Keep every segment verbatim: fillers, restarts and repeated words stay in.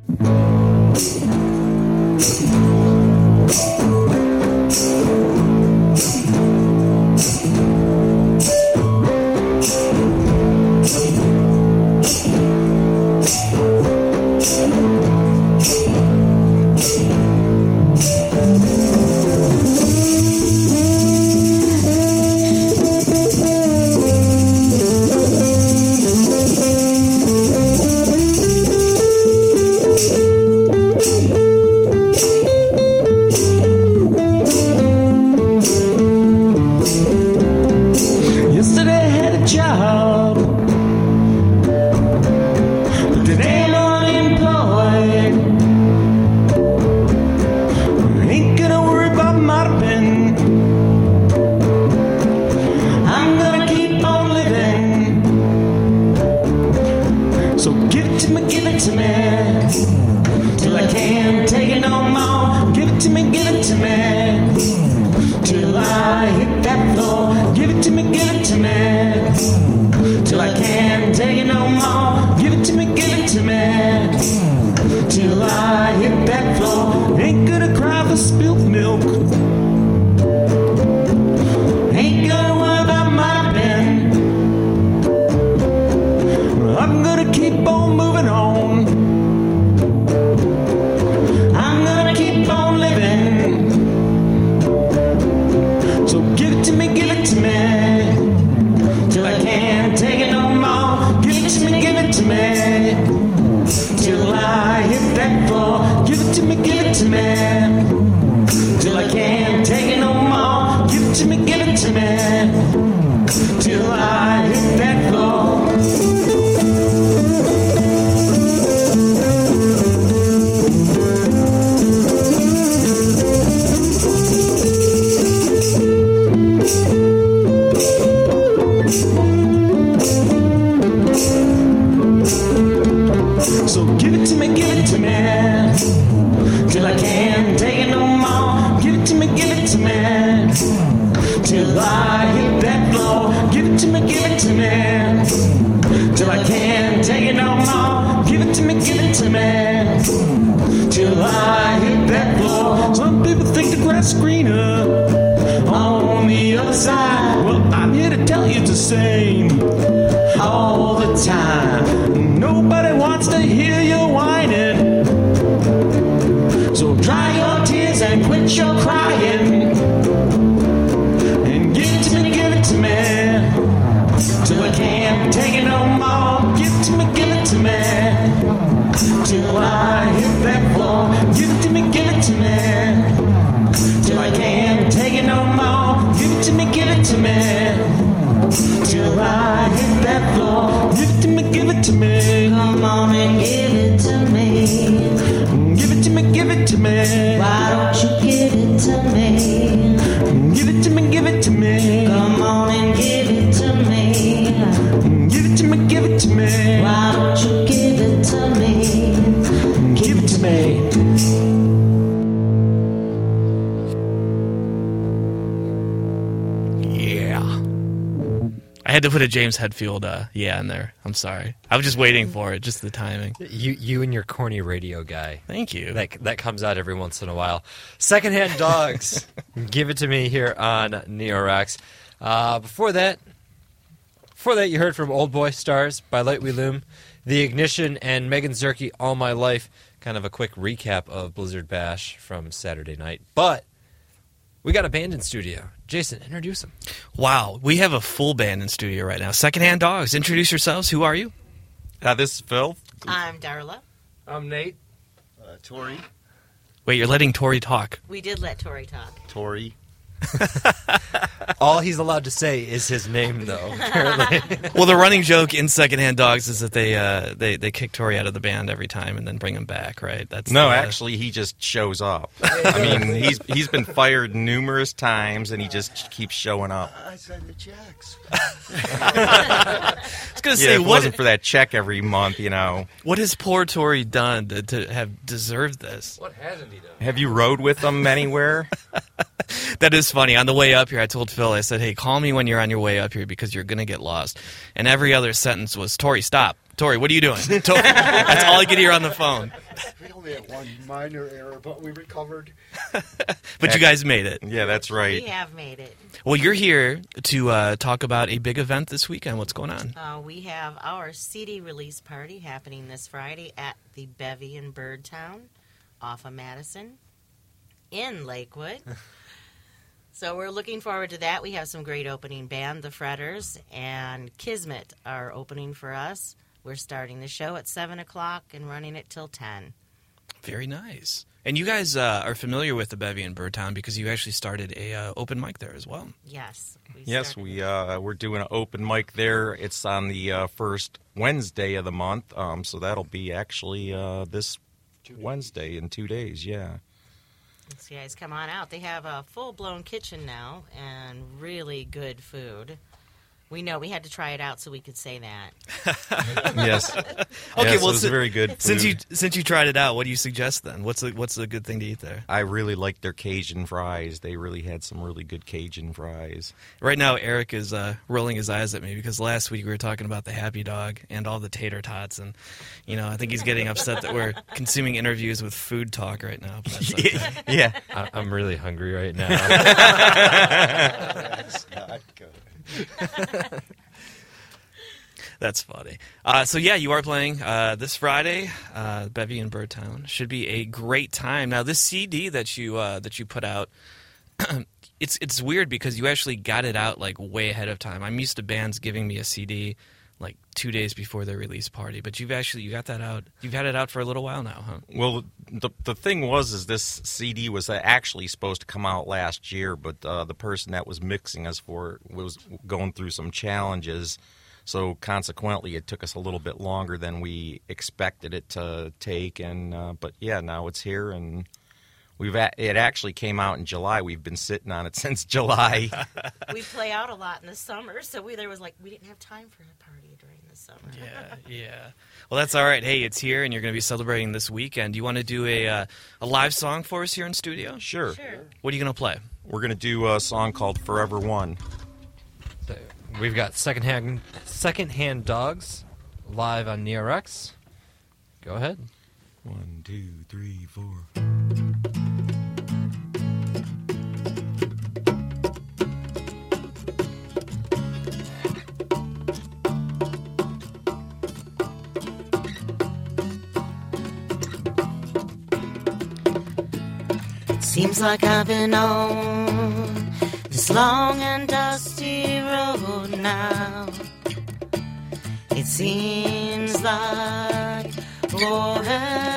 I had to put a James Hetfield uh, yeah in there. I'm sorry. I was just waiting for it, just the timing. You you and your corny radio guy. Thank you. That, that comes out every once in a while. Secondhand Dogs. Give it to me here on Neo Rocks. Uh, before that, before that, you heard from Old Boy Stars by Light We Loom, The Ignition, and Megan Zerke, All My Life. Kind of a quick recap of Blizzard Bash from Saturday night. But we got a band in studio. Jason, introduce them. Wow, we have a full band in studio right now. Secondhand Dogs, introduce yourselves. Who are you? Uh, this is Phil. I'm Darla. I'm Nate. Uh, Tori. Wait, you're letting Tori talk. We did let Tori talk. Tori. All he's allowed to say is his name, though, apparently. Well, the running joke in Secondhand Dogs is that they uh, they they kick Tori out of the band every time and then bring him back, right? That's no, the, actually, he just shows up. I mean, he's he's been fired numerous times, and he just keeps showing up. I send the checks. I was going to Yeah, say, if it what wasn't for that check every month, you know. what has poor Tori done to, to have deserved this? What hasn't he done? Have you rode with them anywhere? That is funny. On the way up here, I told Phil, I said, hey, call me when you're on your way up here because you're going to get lost. And every other sentence was, Tori, stop. Tori, what are you doing? Tori. That's all I could hear on the phone. We had one minor error, but we recovered. But you guys made it. Yeah, that's right. We have made it. Well, you're here to uh, talk about a big event this weekend. What's going on? Uh, we have our C D release party happening this Friday at the Bevy in Birdtown off of Madison in Lakewood. So we're looking forward to that. We have some great opening band, the Fretters, and Kismet are opening for us. We're starting the show at seven o'clock and running it till ten. Very nice. And you guys uh, are familiar with the Bevy in Birdtown because you actually started a uh, open mic there as well. Yes. We Yes, started- we uh, we're doing an open mic there. It's on the uh, first Wednesday of the month, um, so that'll be actually uh, this Wednesday in two days. Yeah. So you guys come on out. They have a full-blown kitchen now and really good food. We know we had to try it out so we could say that. Yes. Okay, Yes, well, it was si- very good. Since you food. since you tried it out, what do you suggest then? What's a, what's a good thing to eat there? I really liked their Cajun fries. They really had some really good Cajun fries. Right now, Eric is uh, rolling his eyes at me because last week we were talking about the Happy Dog and all the tater tots, and you know I think he's getting upset that we're consuming interviews with food talk right now. But that's okay. Yeah. I- I'm really hungry right now. That's not good. That's funny. Uh, so yeah, you are playing uh, this Friday, uh, Bevy in Birdtown. Should be a great time. Now, this C D that you uh, that you put out, it's it's weird because you actually got it out like way ahead of time. I'm used to bands giving me a C D like two days before their release party, but you've actually you got that out. You've had it out for a little while now, huh? Well, the the thing was, is this C D was actually supposed to come out last year, but uh, the person that was mixing us for it was going through some challenges. So consequently, it took us a little bit longer than we expected it to take. And uh, but yeah, now it's here, and we've a- it actually came out in July. We've been sitting on it since July. We play out a lot in the summer, so we there was like we didn't have time for a party during the summer. Yeah, yeah. Well, that's all right. Hey, it's here, and you're going to be celebrating this weekend. Do you want to do a uh, a live song for us here in studio? Sure. Sure. What are you going to play? We're gonna do a song called "Forever One." We've got secondhand secondhand dogs live on NeoRex. Go ahead. One, two, three, four. Seems like I've been on this long and dusty road now. It seems like forever,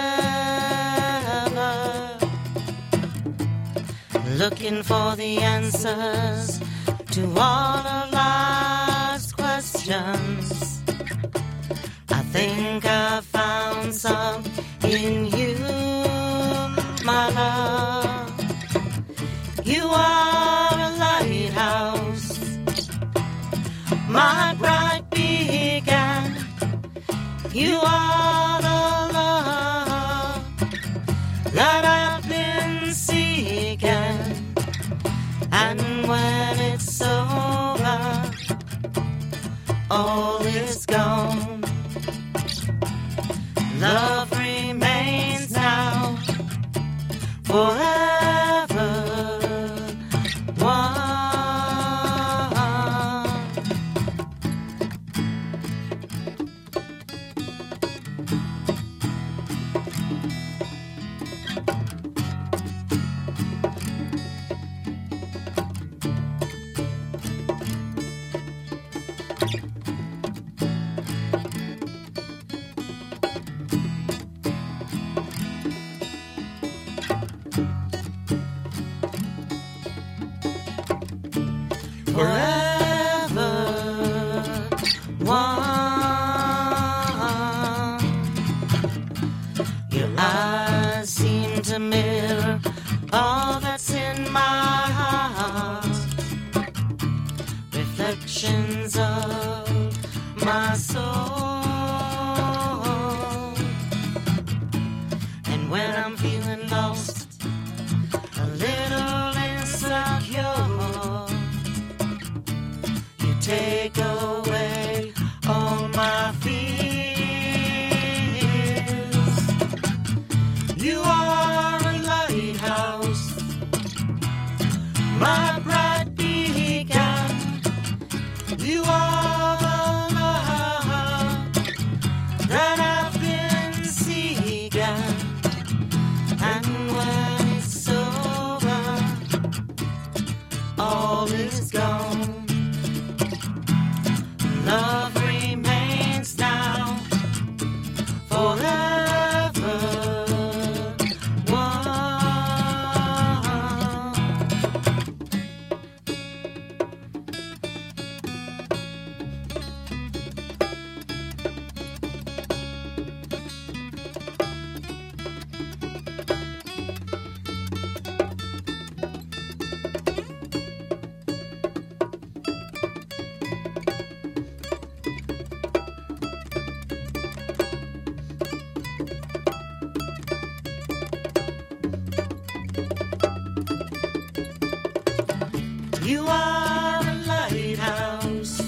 looking for the answers to all of life's questions. I think I found some in you, my love. You are a lighthouse, my bright beacon. You are the love that I've been seeking. And when it's over, all is gone. Love remains now, forever one. Forever one. Your eyes seem to mirror all that's in my heart. Reflections of my soul. And when I'm feeling lost, a little insecure, take away all my fears. You are a lighthouse, my bright beacon. You are the love that I've been seeking. And when it's over, all is gone. Love remains now forever one. You are a lighthouse,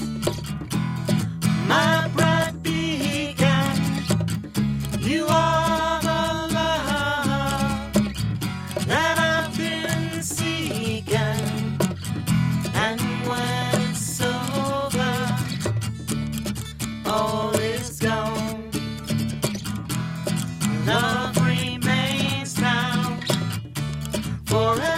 my bright beacon. You are the love that I've been seeking. And when it's over, all is gone. Love remains now forever.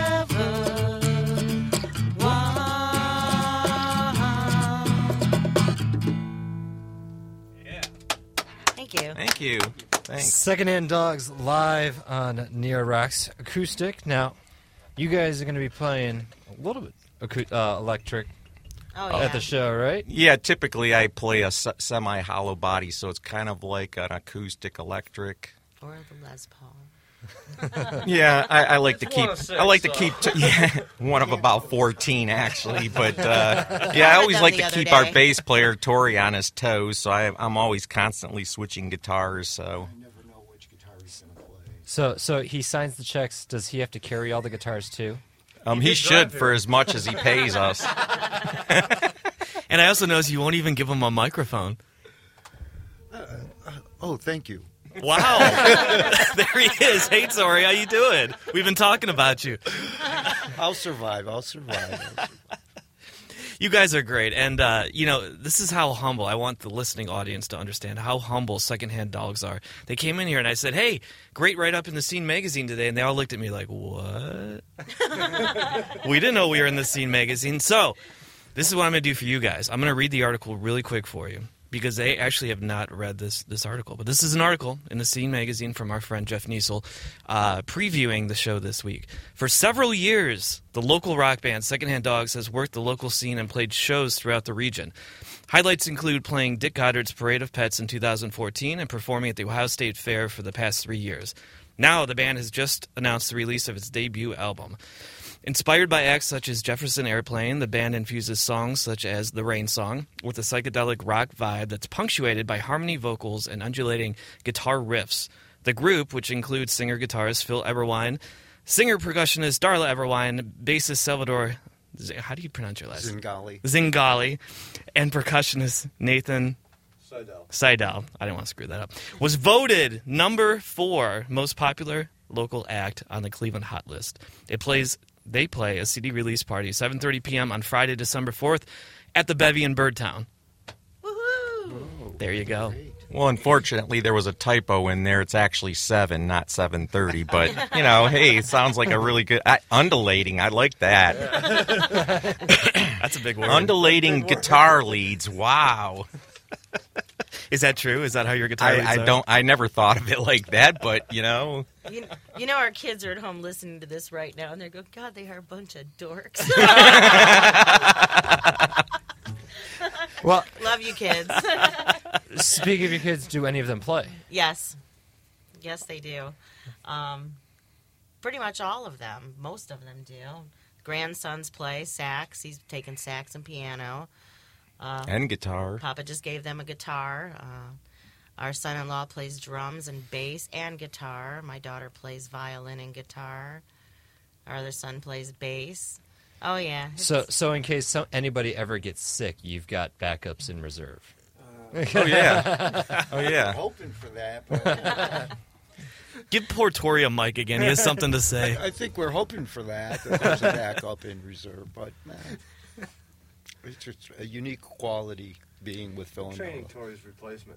Thank you. Thank you. Thanks. Secondhand Dogs live on Neo Rocks acoustic. Now, you guys are going to be playing a little bit acou- uh, electric Oh, yeah. at the show, right? Yeah, typically I play a se- semi-hollow body, so it's kind of like an acoustic electric. Or the Les Paul. Yeah, I, I like to It's keep. one of six, I like to so. keep. T- yeah, one of about fourteen actually, but uh, yeah, I always done like the to other keep day. our bass player Tori on his toes. So I, I'm always constantly switching guitars. So I never know which guitar he's going to play. So, so he signs the checks. Does he have to carry all the guitars too? um, he did should drive for here. as much as he pays us. And I also notice you won't even give him a microphone. Oh, thank you. Wow. There he is. Hey, Tori, how you doing? We've been talking about you. I'll survive. I'll survive. I'll survive. You guys are great. And, uh, you know, this is how humble. I want the listening audience to understand how humble Secondhand Dogs are. They came in here and I said, hey, great write-up in the Scene magazine today. And they all looked at me like, what? We didn't know we were in the Scene magazine. So this is what I'm going to do for you guys. I'm going to read the article really quick for you, because they actually have not read this this article. But this is an article in the Scene magazine from our friend Jeff Niesel, uh, previewing the show this week. For several years, the local rock band Secondhand Dogs has worked the local scene and played shows throughout the region. Highlights include playing Dick Goddard's Parade of Pets in two thousand fourteen and performing at the Ohio State Fair for the past three years. Now, the band has just announced the release of its debut album. Inspired by acts such as Jefferson Airplane, the band infuses songs such as The Rain Song with a psychedelic rock vibe that's punctuated by harmony vocals and undulating guitar riffs. The group, which includes singer-guitarist Phil Eberwein, singer-percussionist Darla Eberwein, bassist Salvador, how do you pronounce your last name? Zingali. Zingali, and percussionist Nathan Seidel. Seidel, I didn't want to screw that up, was voted number four most popular local act on the Cleveland Hot List. It plays... They play a C D release party, seven thirty p.m. on Friday, December fourth, at the Bevy in Birdtown. Woohoo! There you go. Well, unfortunately, there was a typo in there. It's actually seven, not seven thirty. But you know, hey, it sounds like a really good I, undulating. I like that. That's a big word. Undulating guitar leads. Wow. Is that true? Is that how your guitar I, leads I are? don't. I never thought of it like that. But you know, You, you know, our kids are at home listening to this right now, and they're going, God, they are a bunch of dorks. Well, Love you, kids. speaking of your kids, do any of them play? Yes. Yes, they do. Um, pretty much all of them. Most of them do. Grandsons play sax. He's taken sax and piano. Uh, and guitar. Papa just gave them a guitar. Uh, our son-in-law plays drums and bass and guitar. My daughter plays violin and guitar. Our other son plays bass. Oh, yeah. So, so in case some, anybody ever gets sick, you've got backups in reserve. Oh yeah. Oh I'm yeah. hoping for that. But Give poor Tori a mic again. He has something to say. I think we're hoping for that. That there's a backup in reserve, but man, it's just a unique quality being with Phil and Training Darla. Tori's replacement.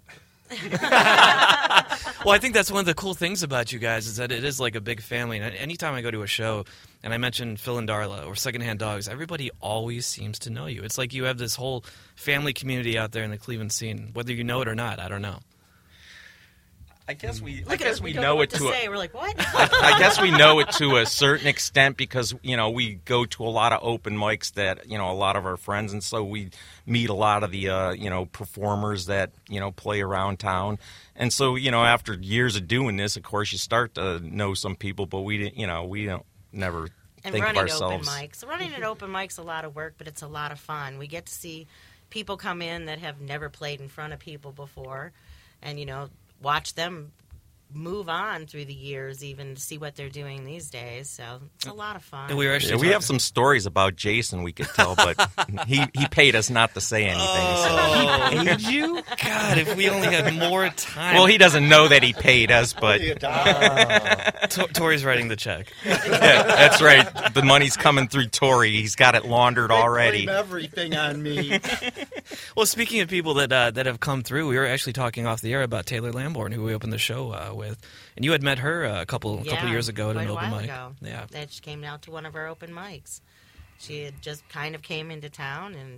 Well, I think that's one of the cool things about you guys is that it is like a big family. And anytime I go to a show and I mention Phil and Darla or Secondhand Dogs, everybody always seems to know you. It's like you have this whole family community out there in the Cleveland scene, whether you know it or not. I don't know. I guess we. Look I at guess us. we don't know what it to to. A, say. We're like, what? I guess we know it to a certain extent because, you know, we go to a lot of open mics that, you know, a lot of our friends, and so we meet a lot of the, uh, you know, performers that, you know, play around town. And so, you know, after years of doing this, of course, you start to know some people, but we didn't, you know, we don't never And think of running ourselves. open mics. Running an open mic's a lot of work, but it's a lot of fun. We get to see people come in that have never played in front of people before and, you know, watch them move on through the years, even to see what they're doing these days. So it's a lot of fun. And we were actually Yeah, we talking- have some stories about Jason we could tell, but he, he paid us not to say anything. Oh, he paid you? God, if we only had more time. Well, he doesn't know that he paid us, but Only a dollar. T- Tori's writing the check. yeah, that's right. The money's coming through Tori. He's got it laundered They already. blame everything on me. Well, speaking of people that uh, that have come through, we were actually talking off the air about Taylor Lamborn, who we opened the show uh, with, and you had met her uh, a couple Yeah, couple years ago at quite an a open while mic. ago. Yeah, That she came out to one of our open mics. She had just kind of came into town, and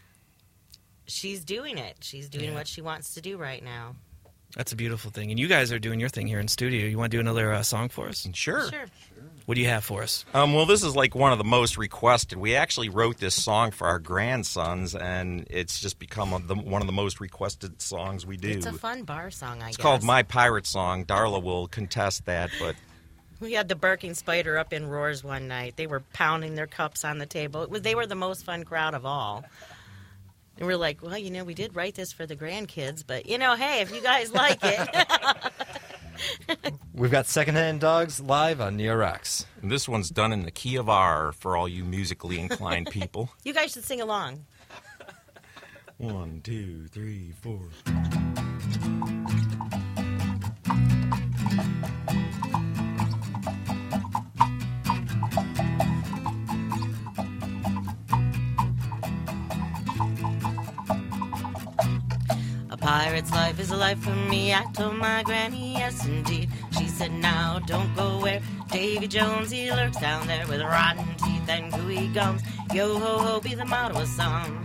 she's doing it. She's doing Yeah. what she wants to do right now. that's a beautiful thing. And you guys are doing your thing here in studio. You want to do another uh, song for us? Sure. Sure. What do you have for us? Um, well, this is like one of the most requested. We actually wrote this song for our grandsons, and it's just become a, the, one of the most requested songs we do. It's a fun bar song, I It's guess. called My Pirate Song. Darla will contest that, but We had the Barking Spider up in Roars one night. They were pounding their cups on the table. It was, they were the most fun crowd of all. And we're like, well, you know, we did write this for the grandkids, but, you know, hey, if you guys like it. We've got Secondhand Dogs live on Neo Rocks. this one's done in the key of R for all you musically inclined people. You guys should sing along. One, two, three, four. A pirate's life is a life for me. I told my granny, yes, indeed. She said, now don't go where Davy Jones, he lurks down there with rotten teeth and gooey gums. Yo ho ho, be the motto of some.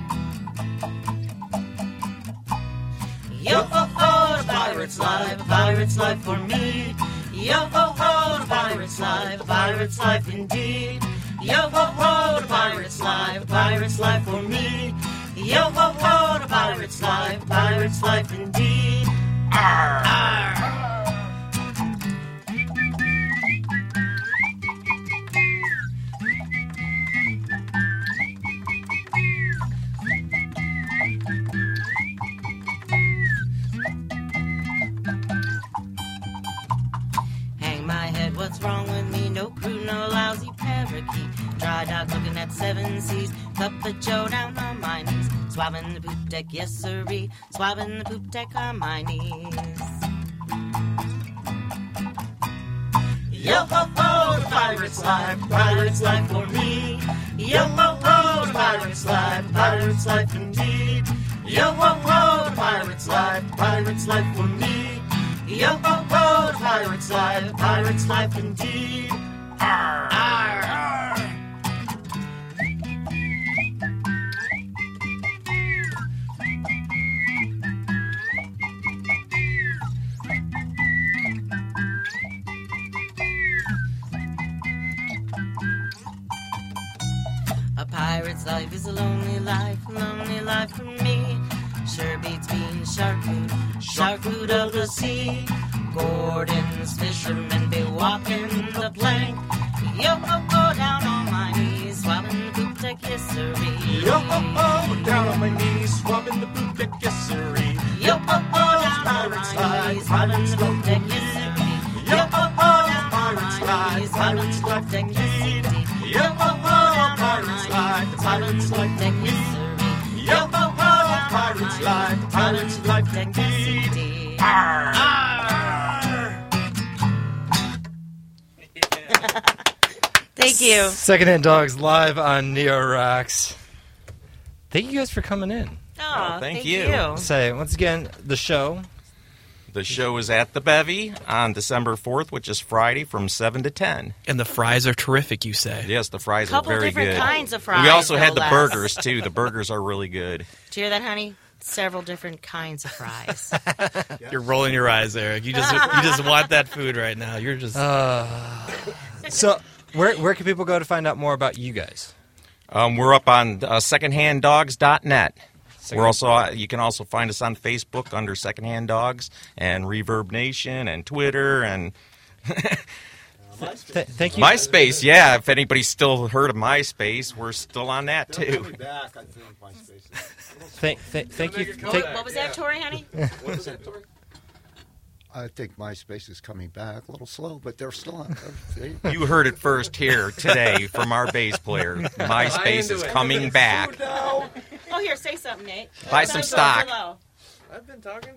Yo ho ho, the pirate's life, a pirate's life for me. Yo ho ho, the pirate's life, a pirate's life indeed. Yo ho ho, the pirate's life, a pirate's life for me. Yo ho ho, the pirate's life, pirate's life indeed. Arr, arr. Hang my head, what's wrong with me? No crew, no lousy parakeet. Dry dog looking at seven seas. Cup of Joe down on my knees. Swabbing the poop deck, yes sirree. Swabbing the poop deck on my knees. Yo ho ho, the pirate's life, pirate's life for me. Yo ho ho, the pirate's life, pirate's life indeed. Yo ho ho, the pirate's life, pirate's life for me. Yo ho ho, the pirate's life, pirate's life indeed. Arr, arr, arr. A pirate's life is a lonely life, lonely life for me. Sure beats being shark food, shark food of the sea. Gordon's fishermen be walking the plank. Yo ho ho, down on my knees, swabbing the poop deck, yes sirree. Yo ho ho, down on my knees, swabbing the poop deck, yes sirree. Yo ho ho, down on my knees, swabbing the poop deck, yes sirree. Yo ho ho, down on my knees, swabbing the poop deck, yes sirree. Yo ho ho, down on my knees, swabbing the poop deck, yes sirree. Yo ho ho, pirate's life, pirate's life indeed. Arr, arr. Thank you. Secondhand Dogs live on Neo Rocks. Thank you guys for coming in. Oh, thank thank you. you. Say, once again, the show. The show is at the Bevy on December fourth, which is Friday from seven to ten. And the fries are terrific, you say. Yes, the fries Couple are very different good. kinds of fries, We also had no the less. burgers, too. The burgers are really good. Do you hear that, honey? Several different kinds of fries. You're rolling your eyes, Eric. You just you just want that food right now. You're just So, where where can people go to find out more about you guys? Um, we're up on uh, secondhand dogs dot net. Second- We're also uh, you can also find us on Facebook under Secondhand Dogs and Reverb Nation and Twitter and Th- thank you. MySpace. Yeah, if anybody's still heard of MySpace, we're still on that too. Coming back, I think, MySpace. Thank, th- thank you. what, Thank, what was that, Tori, honey? I think MySpace is coming back. A little slow, but they're still on. They, You heard it first here today from our bass player. MySpace is coming back. Oh, here, say something, Nate. Buy some stock. I've been talking.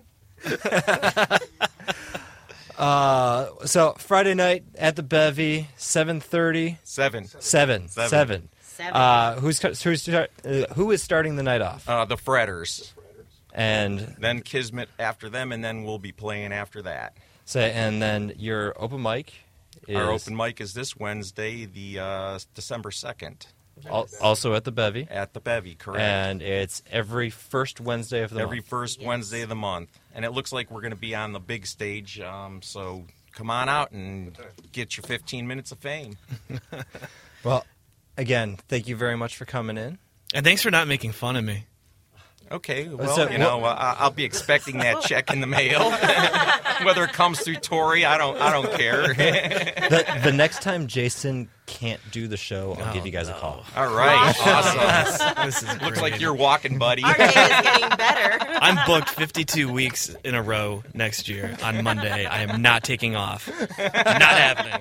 uh, so, Friday night at the Bevy, seven thirty. Seven. Seven. Seven. Seven. Seven. Uh, who's who's start, uh, who is starting the night off? Uh, the Fretters. And Then Kismet after them, and then we'll be playing after that. say, and then your open mic is Our open mic is this Wednesday, the uh, December second, al- also at the Bevy, at the Bevy, correct? and it's every first Wednesday of the Every month. first Yes. Wednesday of the month. And it looks like we're going to be on the big stage, um, so come on out and get your fifteen minutes of fame. Well, again, thank you very much for coming in. and thanks for not making fun of me. Okay, well, So, you know, uh, I'll be expecting that check in the mail. Whether it comes through Tori, I don't, I don't care. The, the next time Jason can't do the show, I'll Oh, give you guys a no. call. All right, awesome. This is Looks great. like you're walking, buddy. Our day is getting better. I'm booked fifty-two weeks in a row next year on Monday. I am not taking off. Not happening.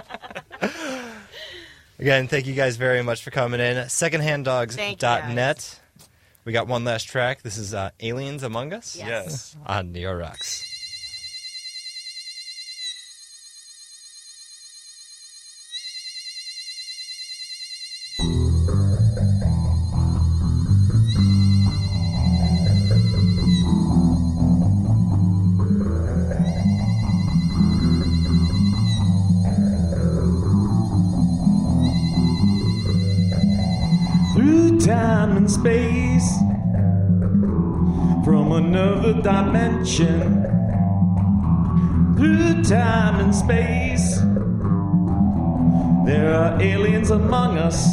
Again, thank you guys very much for coming in. secondhand dogs Thank you, dot guys. net. We got one last track. This is uh, Aliens Among Us Yes. Yes. on Neo Rocks. Through time and space, from another dimension. Through time and space, there are aliens among us.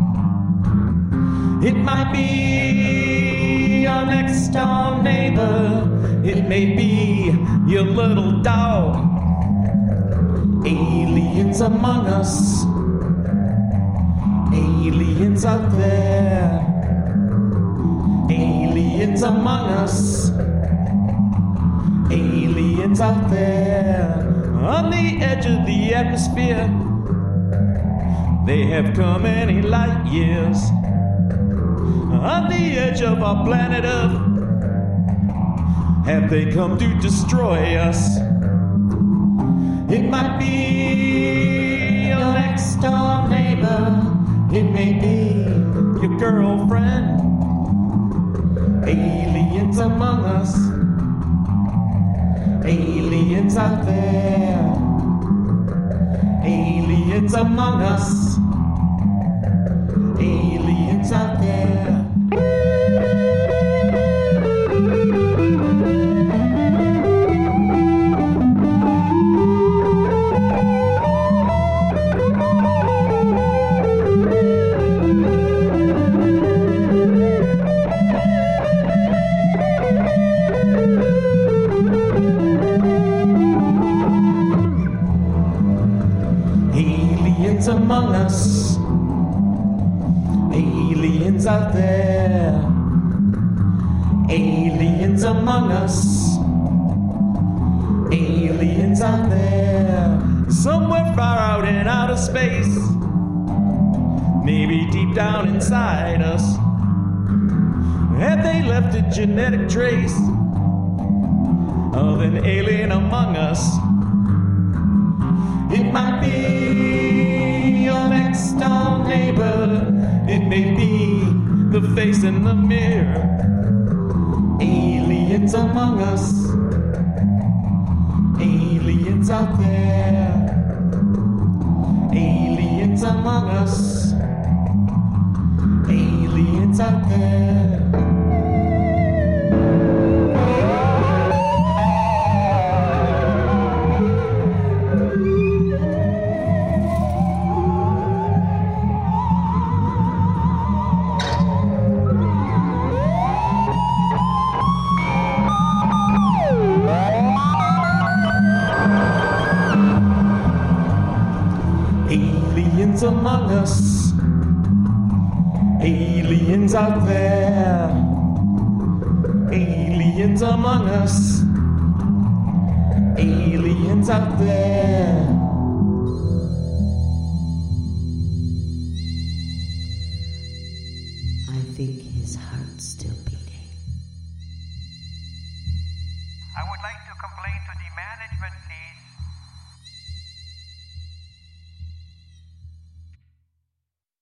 It might be your next door neighbor, it may be your little dog. Aliens among us. Aliens out there, aliens among us, aliens out there, on the edge of the atmosphere. They have come many light years, on the edge of our planet Earth. Have they come to destroy us? It might be your next door neighbor. It may be your girlfriend. Aliens among us. Aliens out there. Aliens among us. Aliens out there. Aliens among us, aliens out there, aliens among us, aliens out there, somewhere far out in outer space, maybe deep down inside us. Have they left a genetic trace of an alien among us? It might be the face in the mirror. Aliens among us. Aliens out there. Aliens among us. Aliens out there. Aliens among us. Aliens out there. Aliens among us. Aliens out there. I think his heart's still beating. I would like to complain to the management, please.